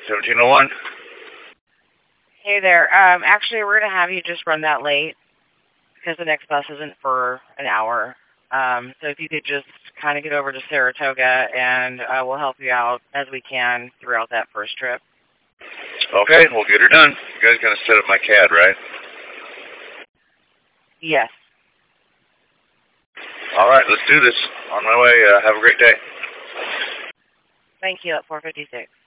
1701. Hey there. Actually, we're going to have you just run that late because the next bus isn't for an hour. So if you could just kind of get over to Saratoga, and we'll help you out as we can throughout that first trip. Okay, we'll get her done. You guys going to set up my CAD, right? Yes. All right, let's do this. On my way. Have a great day. Thank you at 456.